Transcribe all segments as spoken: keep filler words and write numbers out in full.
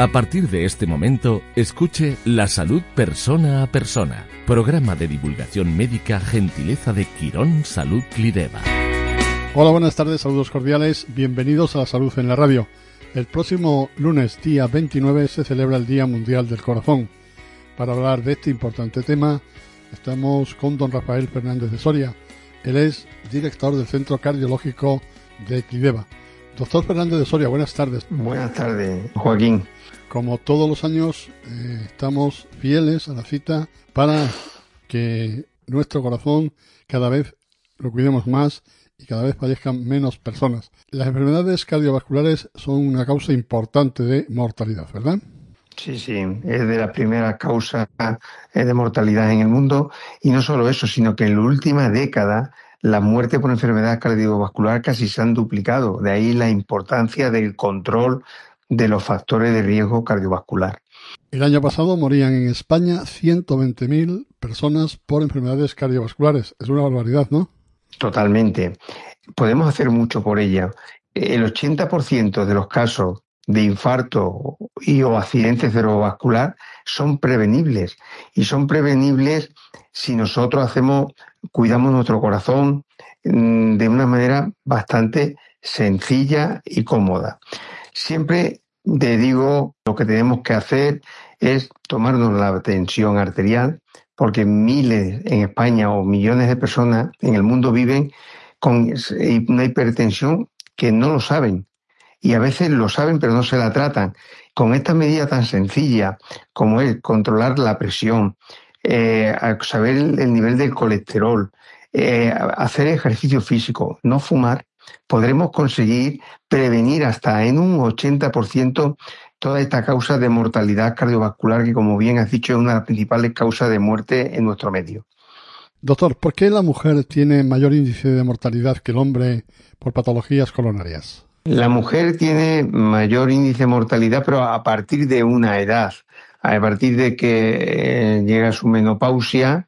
A partir de este momento, escuche La Salud Persona a Persona, programa de divulgación médica gentileza de Quirón Salud Clideva. Hola, buenas tardes, saludos cordiales, bienvenidos a La Salud en la Radio. El próximo lunes, día veintinueve, se celebra el Día Mundial del Corazón. Para hablar de este importante tema, estamos con don Rafael Fernández de Soria. Él es director del Centro Cardiológico de Clideva. Doctor Fernández de Soria, buenas tardes. Buenas tardes, Joaquín. Como todos los años, eh, estamos fieles a la cita para que nuestro corazón cada vez lo cuidemos más y cada vez fallezcan menos personas. Las enfermedades cardiovasculares son una causa importante de mortalidad, ¿verdad? Sí, sí, es de las primeras causas de mortalidad en el mundo, y no solo eso, sino que en la última década las muertes por enfermedad cardiovascular casi se han duplicado. De ahí la importancia del control de los factores de riesgo cardiovascular. El año pasado morían en España ciento veinte mil personas por enfermedades cardiovasculares. Es una barbaridad, ¿no? Totalmente. Podemos hacer mucho por ella. El ochenta por ciento de los casos de infarto y o accidente cerebrovascular son prevenibles, y son prevenibles si nosotros hacemos, cuidamos nuestro corazón mmm, de una manera bastante sencilla y cómoda. Siempre te digo, lo que tenemos que hacer es tomarnos la tensión arterial, porque miles en España o millones de personas en el mundo viven con una hipertensión que no lo saben. Y a veces lo saben pero no se la tratan. Con esta medida tan sencilla como es controlar la presión, eh, saber el, el nivel del colesterol, eh, hacer ejercicio físico, no fumar, podremos conseguir prevenir hasta en un ochenta por ciento toda esta causa de mortalidad cardiovascular que, como bien has dicho, es una de las principales causas de muerte en nuestro medio. Doctor, ¿por qué la mujer tiene mayor índice de mortalidad que el hombre por patologías coronarias? La mujer tiene mayor índice de mortalidad, pero a partir de una edad. A partir de que eh, llega su menopausia,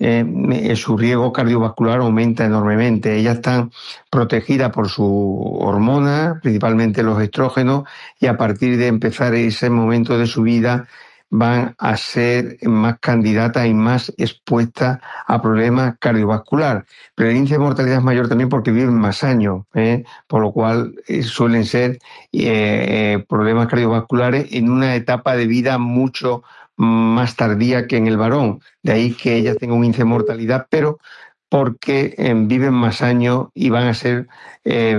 eh, su riesgo cardiovascular aumenta enormemente. Ellas están protegidas por su hormona, principalmente los estrógenos, y a partir de empezar ese momento de su vida van a ser más candidatas y más expuestas a problemas cardiovasculares. Pero el índice de mortalidad es mayor también porque viven más años, ¿eh? Por lo cual eh, suelen ser eh, problemas cardiovasculares en una etapa de vida mucho más tardía que en el varón. De ahí que ellas tengan un índice de mortalidad, pero porque eh, viven más años y van a ser eh,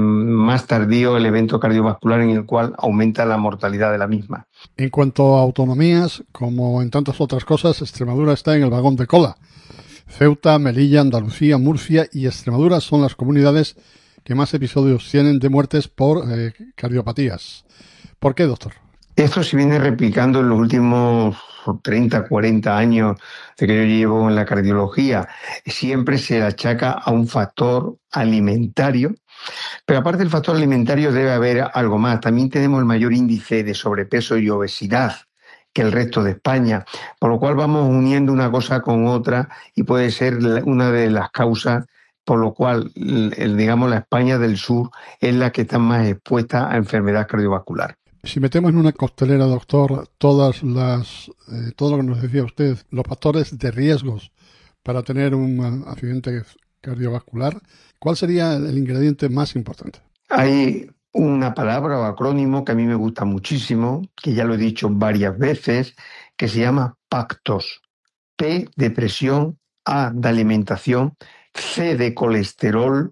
más tardío el evento cardiovascular en el cual aumenta la mortalidad de la misma. En cuanto a autonomías, como en tantas otras cosas, Extremadura está en el vagón de cola. Ceuta, Melilla, Andalucía, Murcia y Extremadura son las comunidades que más episodios tienen de muertes por eh, cardiopatías. ¿Por qué, doctor? Esto se viene replicando en los últimos treinta, cuarenta años de que yo llevo en la cardiología. Siempre se achaca a un factor alimentario, pero aparte del factor alimentario debe haber algo más. También tenemos el mayor índice de sobrepeso y obesidad que el resto de España, por lo cual vamos uniendo una cosa con otra y puede ser una de las causas por lo cual, el, digamos, la España del sur es la que está más expuesta a enfermedad cardiovascular. Si metemos en una costelera, doctor, todas las, eh, todo lo que nos decía usted, los factores de riesgos para tener un accidente cardiovascular, ¿cuál sería el ingrediente más importante? Hay una palabra o acrónimo que a mí me gusta muchísimo, que ya lo he dicho varias veces, que se llama PACTOS. P de presión, A de alimentación, C de colesterol,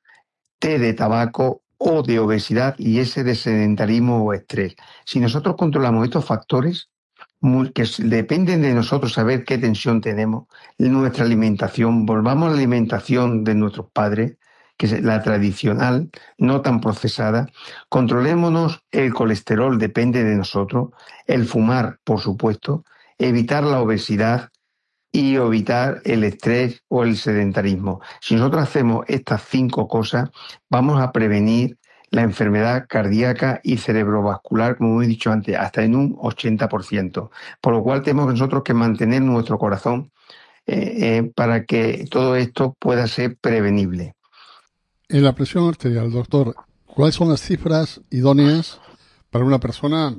T de tabaco, O de obesidad y S de sedentarismo o estrés. Si nosotros controlamos estos factores, muy, que dependen de nosotros saber qué tensión tenemos, nuestra alimentación, volvamos a la alimentación de nuestros padres, que es la tradicional, no tan procesada, controlémonos el colesterol, depende de nosotros, el fumar, por supuesto, evitar la obesidad y evitar el estrés o el sedentarismo. Si nosotros hacemos estas cinco cosas, vamos a prevenir la enfermedad cardíaca y cerebrovascular, como he dicho antes, hasta en un ochenta por ciento. Por lo cual tenemos nosotros que mantener nuestro corazón eh, eh, para que todo esto pueda ser prevenible. En la presión arterial, doctor, ¿cuáles son las cifras idóneas para una persona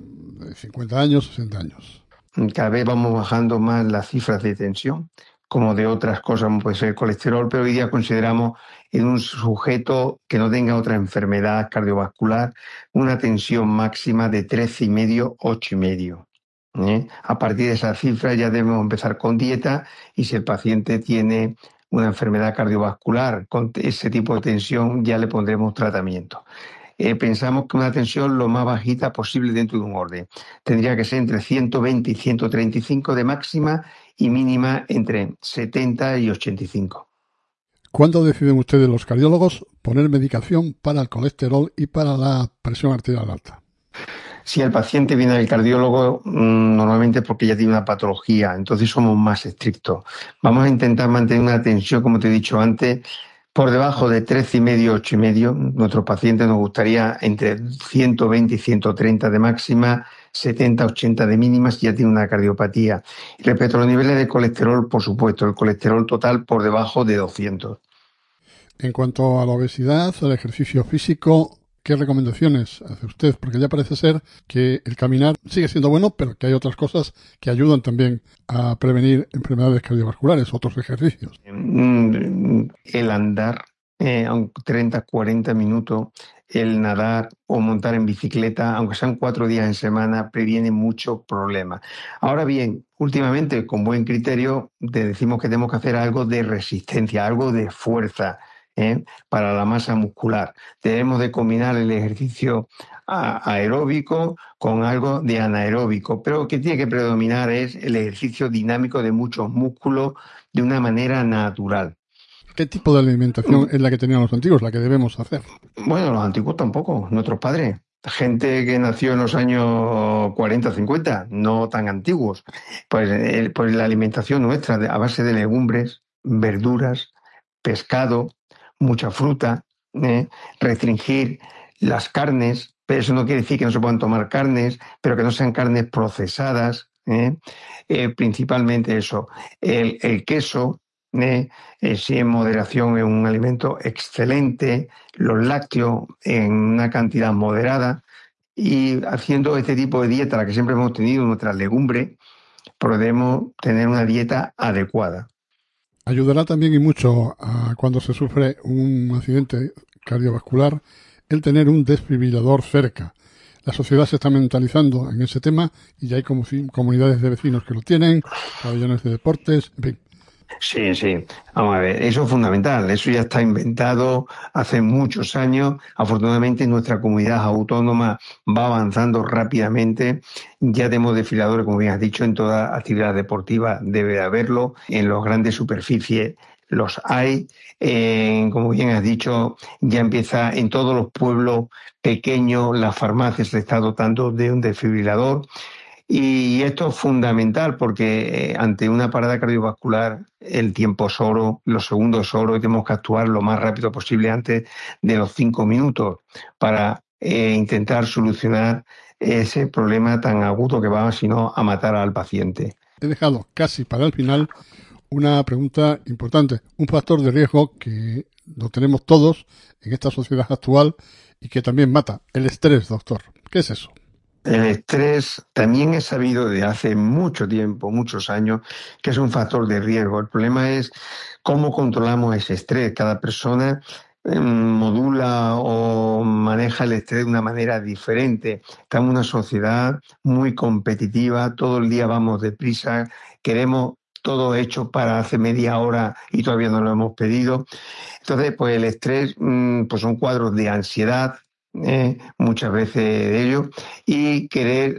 de cincuenta años, sesenta años. Cada vez vamos bajando más las cifras de tensión, como de otras cosas, como puede ser el colesterol, pero hoy día consideramos en un sujeto que no tenga otra enfermedad cardiovascular una tensión máxima de trece y medio, ocho y medio. ¿eh? A partir de esa cifra ya debemos empezar con dieta, y si el paciente tiene una enfermedad cardiovascular con ese tipo de tensión ya le pondremos tratamiento. Eh, pensamos que una tensión lo más bajita posible dentro de un orden. Tendría que ser entre ciento veinte y ciento treinta y cinco de máxima y mínima entre setenta y ochenta y cinco. ¿Cuándo deciden ustedes los cardiólogos poner medicación para el colesterol y para la presión arterial alta? Si el paciente viene al cardiólogo, mmm, normalmente es porque ya tiene una patología, entonces somos más estrictos. Vamos a intentar mantener una tensión, como te he dicho antes, por debajo de trece y medio, ocho y medio. Nuestros pacientes nos gustaría entre ciento veinte y ciento treinta de máxima, setenta, ochenta de mínimas, si ya tiene una cardiopatía. Y respecto a los niveles de colesterol, por supuesto, el colesterol total por debajo de doscientos. En cuanto a la obesidad, al ejercicio físico, ¿qué recomendaciones hace usted? Porque ya parece ser que el caminar sigue siendo bueno, pero que hay otras cosas que ayudan también a prevenir enfermedades cardiovasculares, otros ejercicios. El andar, eh, treinta, cuarenta minutos, el nadar o montar en bicicleta, aunque sean cuatro días en semana, previene muchos problemas. Ahora bien, últimamente, con buen criterio, te decimos que tenemos que hacer algo de resistencia, algo de fuerza. ¿Eh? Para la masa muscular. Debemos de combinar el ejercicio aeróbico con algo de anaeróbico, pero lo que tiene que predominar es el ejercicio dinámico de muchos músculos de una manera natural. ¿Qué tipo de alimentación es la que tenían los antiguos, la que debemos hacer? Bueno, los antiguos tampoco, nuestros padres. Gente que nació en los años cuarenta, cincuenta, no tan antiguos. Pues, el, pues la alimentación nuestra a base de legumbres, verduras, pescado, mucha fruta, ¿eh? Restringir las carnes, pero eso no quiere decir que no se puedan tomar carnes, pero que no sean carnes procesadas, ¿eh? Eh, principalmente eso. El, el queso, ¿eh? Eh, sí, en moderación es un alimento excelente, los lácteos en una cantidad moderada, y haciendo este tipo de dieta, la que siempre hemos tenido, nuestras legumbres, podemos tener una dieta adecuada. Ayudará también y mucho a cuando se sufre un accidente cardiovascular el tener un desfibrilador cerca. La sociedad se está mentalizando en ese tema y ya hay como comunidades de vecinos que lo tienen, pabellones de deportes, en fin. Sí, sí. Vamos a ver, eso es fundamental. Eso ya está inventado hace muchos años. Afortunadamente nuestra comunidad autónoma va avanzando rápidamente. Ya tenemos desfibriladores, como bien has dicho, en toda actividad deportiva debe haberlo. En las grandes superficies los hay. Eh, como bien has dicho, ya empieza en todos los pueblos pequeños, las farmacias se está dotando de un desfibrilador. Y esto es fundamental porque eh, ante una parada cardiovascular el tiempo es oro, los segundos es oro, y tenemos que actuar lo más rápido posible antes de los cinco minutos para eh, intentar solucionar ese problema tan agudo que va, si no, a matar al paciente. He dejado casi para el final una pregunta importante, un factor de riesgo que lo tenemos todos en esta sociedad actual y que también mata, el estrés, doctor. ¿Qué es eso? El estrés también es sabido desde hace mucho tiempo, muchos años, que es un factor de riesgo. El problema es cómo controlamos ese estrés. Cada persona eh, modula o maneja el estrés de una manera diferente. Estamos en una sociedad muy competitiva, todo el día vamos deprisa, queremos todo hecho para hace media hora y todavía no lo hemos pedido. Entonces, pues el estrés mmm, pues son cuadros de ansiedad, Eh, muchas veces de ello, y querer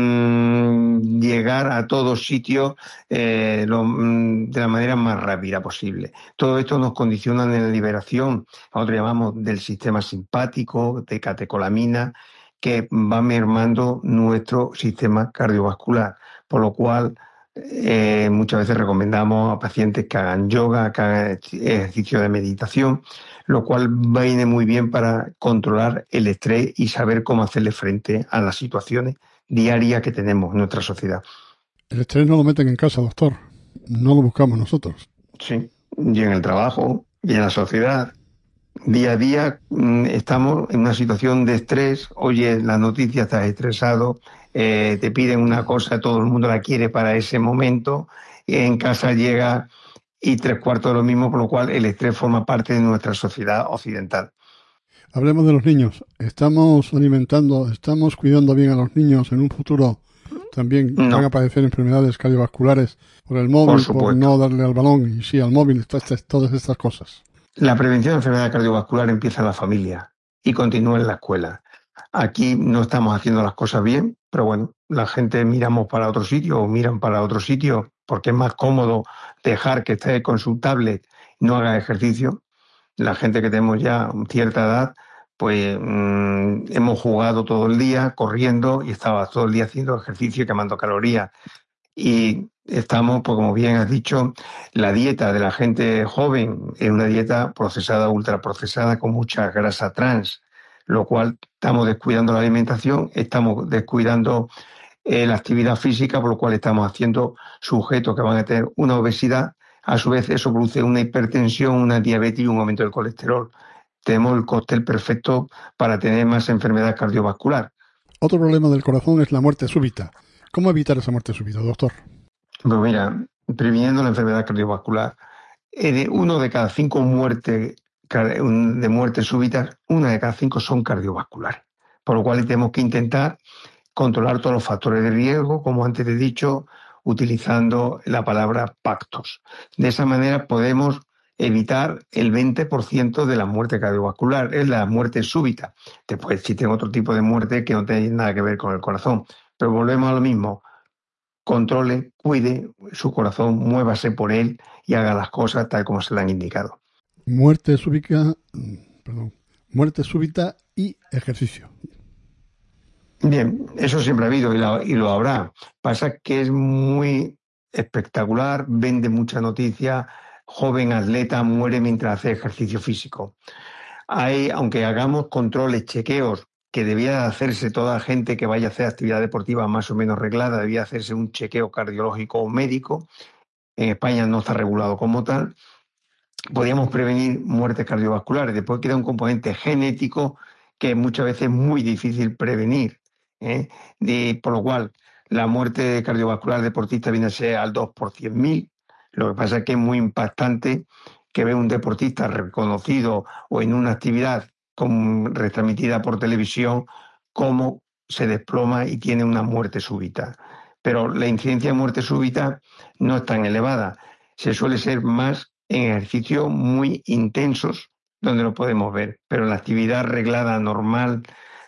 mmm, llegar a todos sitios eh, lo, mmm, de la manera más rápida posible. Todo esto nos condiciona en la liberación, nosotros llamamos del sistema simpático, de catecolamina, que va mermando nuestro sistema cardiovascular, por lo cual eh, muchas veces recomendamos a pacientes que hagan yoga, que hagan ejercicio de meditación, lo cual viene muy bien para controlar el estrés y saber cómo hacerle frente a las situaciones diarias que tenemos en nuestra sociedad. El estrés no lo meten en casa, doctor. No lo buscamos nosotros. Sí, y en el trabajo, y en la sociedad. Día a día estamos en una situación de estrés. Oyes las noticias, estás estresado, eh, te piden una cosa, todo el mundo la quiere para ese momento, en casa llega y tres cuartos de lo mismo, por lo cual el estrés forma parte de nuestra sociedad occidental. Hablemos de los niños. ¿Estamos alimentando, estamos cuidando bien a los niños en un futuro? También no. Van a padecer enfermedades cardiovasculares por el móvil, por, por no darle al balón, y sí, al móvil, todas, todas estas cosas. La prevención de enfermedad cardiovascular empieza en la familia y continúa en la escuela. Aquí no estamos haciendo las cosas bien, pero bueno, la gente miramos para otro sitio o miran para otro sitio porque es más cómodo dejar que esté con su tablet y no haga ejercicio. La gente que tenemos ya cierta edad, pues mmm, hemos jugado todo el día corriendo y estaba todo el día haciendo ejercicio y quemando calorías. Y estamos, pues como bien has dicho, la dieta de la gente joven es una dieta procesada, ultraprocesada, con mucha grasa trans, lo cual estamos descuidando la alimentación, estamos descuidando eh, la actividad física, por lo cual estamos haciendo sujetos que van a tener una obesidad. A su vez, eso produce una hipertensión, una diabetes y un aumento del colesterol. Tenemos el cóctel perfecto para tener más enfermedad cardiovascular. Otro problema del corazón es la muerte súbita. ¿Cómo evitar esa muerte súbita, doctor? Pues mira, previniendo la enfermedad cardiovascular, de uno de cada cinco muertes de muertes súbitas, una de cada cinco son cardiovasculares. Por lo cual tenemos que intentar controlar todos los factores de riesgo, como antes te he dicho, utilizando la palabra pactos. De esa manera podemos evitar el veinte por ciento de la muerte cardiovascular, es la muerte súbita. Después existen otro tipo de muerte que no tienen nada que ver con el corazón. Pero volvemos a lo mismo. Controle, cuide su corazón, muévase por él y haga las cosas tal como se le han indicado. Muerte súbita, perdón, muerte súbita y ejercicio. Bien, eso siempre ha habido y, la, y lo habrá. Pasa que es muy espectacular, vende mucha noticia, joven atleta muere mientras hace ejercicio físico. Hay, aunque hagamos controles, chequeos, que debía hacerse toda gente que vaya a hacer actividad deportiva más o menos reglada, debía hacerse un chequeo cardiológico o médico. En España no está regulado como tal. Podríamos prevenir muertes cardiovasculares. Después queda un componente genético que muchas veces es muy difícil prevenir, ¿eh? De, por lo cual, la muerte cardiovascular deportista viene a ser al dos por cien mil. Lo que pasa es que es muy impactante que ve un deportista reconocido o en una actividad con, retransmitida por televisión, cómo se desploma y tiene una muerte súbita. Pero la incidencia de muerte súbita no es tan elevada. Se suele ser más en ejercicios muy intensos, donde lo podemos ver. Pero en la actividad reglada normal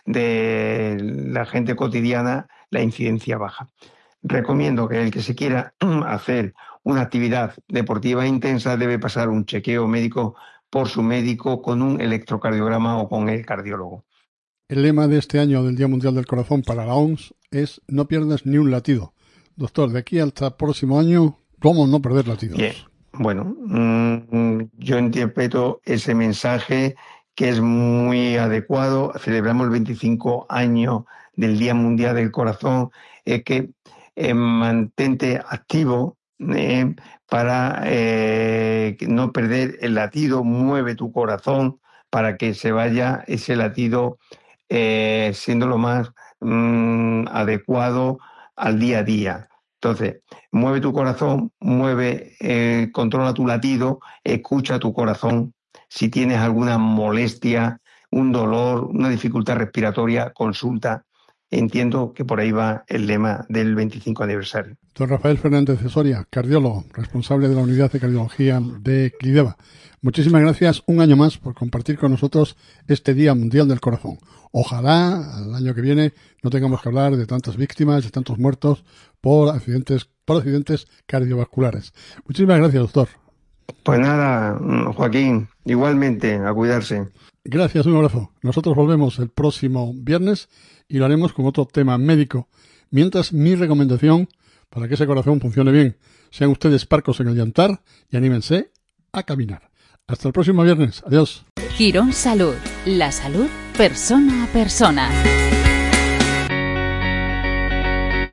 de la gente cotidiana, la incidencia baja. Recomiendo que el que se quiera hacer una actividad deportiva intensa debe pasar un chequeo médico por su médico con un electrocardiograma o con el cardiólogo. El lema de este año del Día Mundial del Corazón para la O M S es no pierdas ni un latido. Doctor, de aquí hasta el próximo año, ¿cómo no perder latidos? Bien. Bueno, mmm, yo interpreto ese mensaje que es muy adecuado. Celebramos el veinticinco años del Día Mundial del Corazón, es que eh, mantente activo eh, para eh, no perder el latido, mueve tu corazón para que se vaya ese latido eh, siendo lo más mmm, adecuado al día a día. Entonces, mueve tu corazón, mueve, eh, controla tu latido, escucha tu corazón. Si tienes alguna molestia, un dolor, una dificultad respiratoria, consulta. Entiendo que por ahí va el lema del veinticinco aniversario. Don Rafael Fernández de Soria, cardiólogo, responsable de la unidad de cardiología de Clideva. Muchísimas gracias un año más por compartir con nosotros este Día Mundial del Corazón. Ojalá el año que viene no tengamos que hablar de tantas víctimas, de tantos muertos por accidentes, por accidentes cardiovasculares. Muchísimas gracias, doctor. Pues nada, Joaquín, igualmente, a cuidarse. Gracias, un abrazo. Nosotros volvemos el próximo viernes y lo haremos con otro tema médico. Mientras, mi recomendación para que ese corazón funcione bien, sean ustedes parcos en el llantar y anímense a caminar. Hasta el próximo viernes. Adiós. Quirón Salud. La salud persona a persona.